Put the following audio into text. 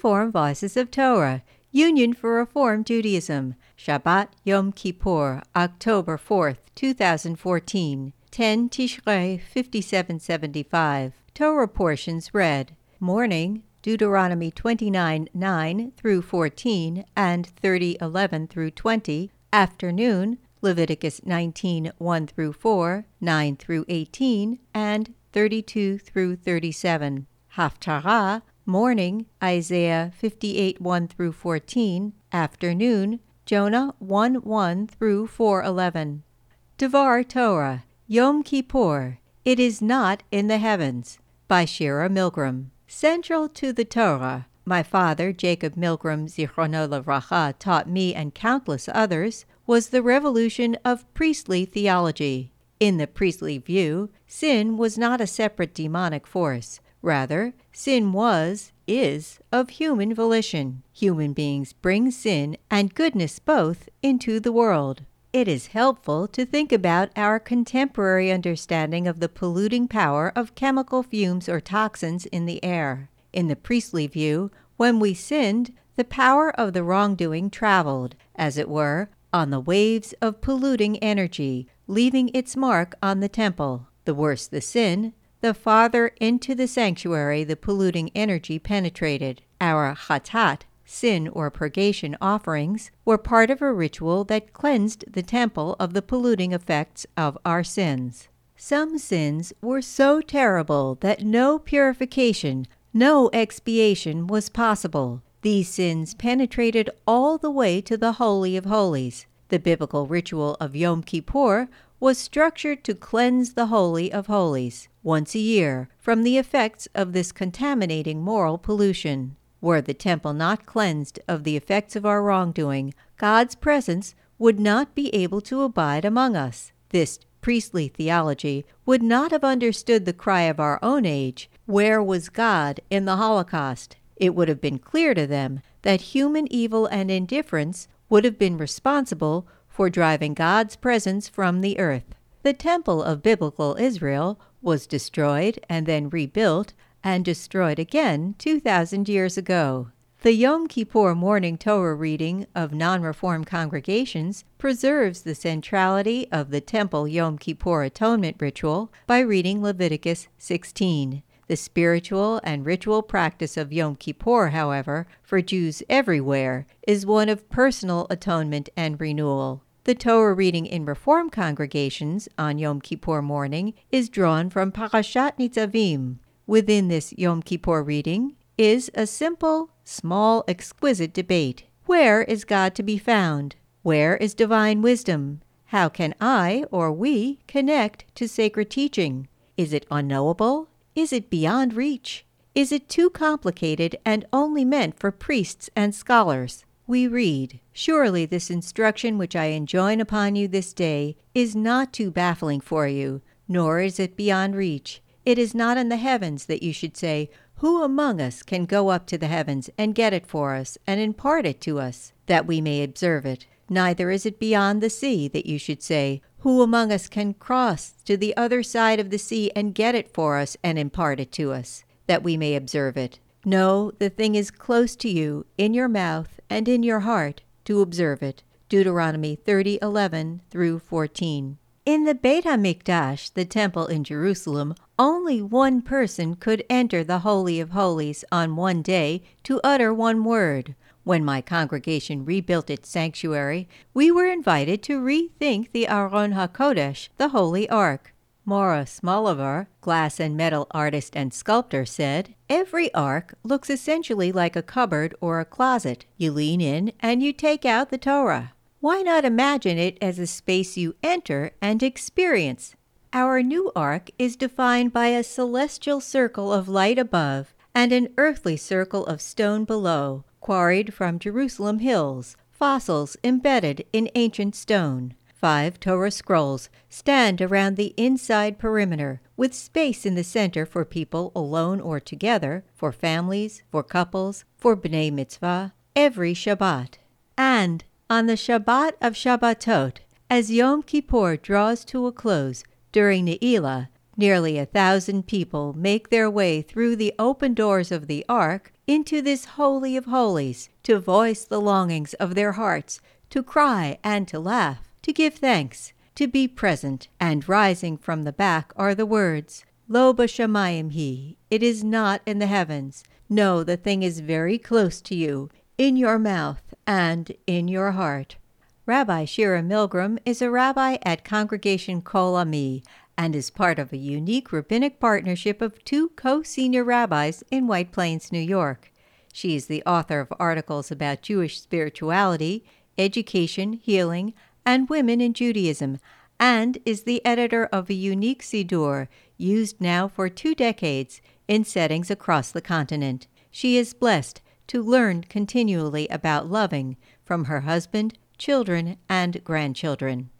Reform Voices of Torah, Union for Reform Judaism, Shabbat Yom Kippur, October 4th, 2014, 10 Tishrei 5775. Torah portions read. Morning, Deuteronomy 29:9 through 14 and 30:11 through 20. Afternoon, Leviticus 19:1 through 4, 9 through 18, and 32 through 37. Haftarah, morning, Isaiah 58:1 through 14. Afternoon, Jonah 1:1 through 4:11. Devar Torah, Yom Kippur, It is not in the heavens, by Shira Milgram. Central to the Torah, my father, Jacob Milgram Zichrono Livracha, taught me and countless others, was the revolution of priestly theology. In the priestly view, sin was not a separate demonic force. Rather, sin is, of human volition. Human beings bring sin and goodness both into the world. It is helpful to think about our contemporary understanding of the polluting power of chemical fumes or toxins in the air. In the priestly view, when we sinned, the power of the wrongdoing traveled, as it were, on the waves of polluting energy, leaving its mark on the temple. The worse the sin, the farther into the sanctuary the polluting energy penetrated. Our chatat, sin or purgation offerings, were part of a ritual that cleansed the temple of the polluting effects of our sins. Some sins were so terrible that no purification, no expiation was possible. These sins penetrated all the way to the Holy of Holies. The biblical ritual of Yom Kippur was structured to cleanse the Holy of Holies once a year from the effects of this contaminating moral pollution. Were the temple not cleansed of the effects of our wrongdoing, God's presence would not be able to abide among us. This priestly theology would not have understood the cry of our own age, "Where was God in the Holocaust?" It would have been clear to them that human evil and indifference would have been responsible for driving God's presence from the earth. The temple of biblical Israel was destroyed and then rebuilt and destroyed again 2,000 years ago. The Yom Kippur morning Torah reading of non-Reform congregations preserves the centrality of the temple Yom Kippur atonement ritual by reading Leviticus 16. The spiritual and ritual practice of Yom Kippur, however, for Jews everywhere, is one of personal atonement and renewal. The Torah reading in Reform congregations on Yom Kippur morning is drawn from Parashat Nitzavim. Within this Yom Kippur reading is a simple, small, exquisite debate. Where is God to be found? Where is divine wisdom? How can I or we connect to sacred teaching? Is it unknowable? Is it beyond reach? Is it too complicated and only meant for priests and scholars? We read, "Surely this instruction which I enjoin upon you this day is not too baffling for you, nor is it beyond reach. It is not in the heavens that you should say, 'Who among us can go up to the heavens and get it for us and impart it to us, that we may observe it?' Neither is it beyond the sea that you should say, 'Who among us can cross to the other side of the sea and get it for us and impart it to us, that we may observe it?' No, the thing is close to you, in your mouth and in your heart, to observe it." Deuteronomy 30:11 through 14. In the Beit HaMikdash, the temple in Jerusalem, only one person could enter the Holy of Holies on one day to utter one word. When my congregation rebuilt its sanctuary, we were invited to rethink the Aron HaKodesh, the Holy Ark. Maura Smolover, glass and metal artist and sculptor, said, "Every ark looks essentially like a cupboard or a closet. You lean in and you take out the Torah. Why not imagine it as a space you enter and experience?" Our new ark is defined by a celestial circle of light above and an earthly circle of stone below, quarried from Jerusalem hills, fossils embedded in ancient stone. 5 Torah scrolls stand around the inside perimeter, with space in the center for people alone or together, for families, for couples, for B'nai Mitzvah, every Shabbat. And on the Shabbat of Shabbatot, as Yom Kippur draws to a close, during Ne'ilah, Nearly 1,000 people make their way through the open doors of the Ark into this Holy of Holies to voice the longings of their hearts, to cry and to laugh, to give thanks, to be present. And rising from the back are the words, Lo b'shamayim hi, it is not in the heavens. No, the thing is very close to you, in your mouth and in your heart. Rabbi Shira Milgram is a rabbi at Congregation Kol Ami and is part of a unique rabbinic partnership of 2 co-senior rabbis in White Plains, New York. She is the author of articles about Jewish spirituality, education, healing, and women in Judaism, and is the editor of a unique siddur used now for 2 decades in settings across the continent. She is blessed to learn continually about loving from her husband, children, and grandchildren.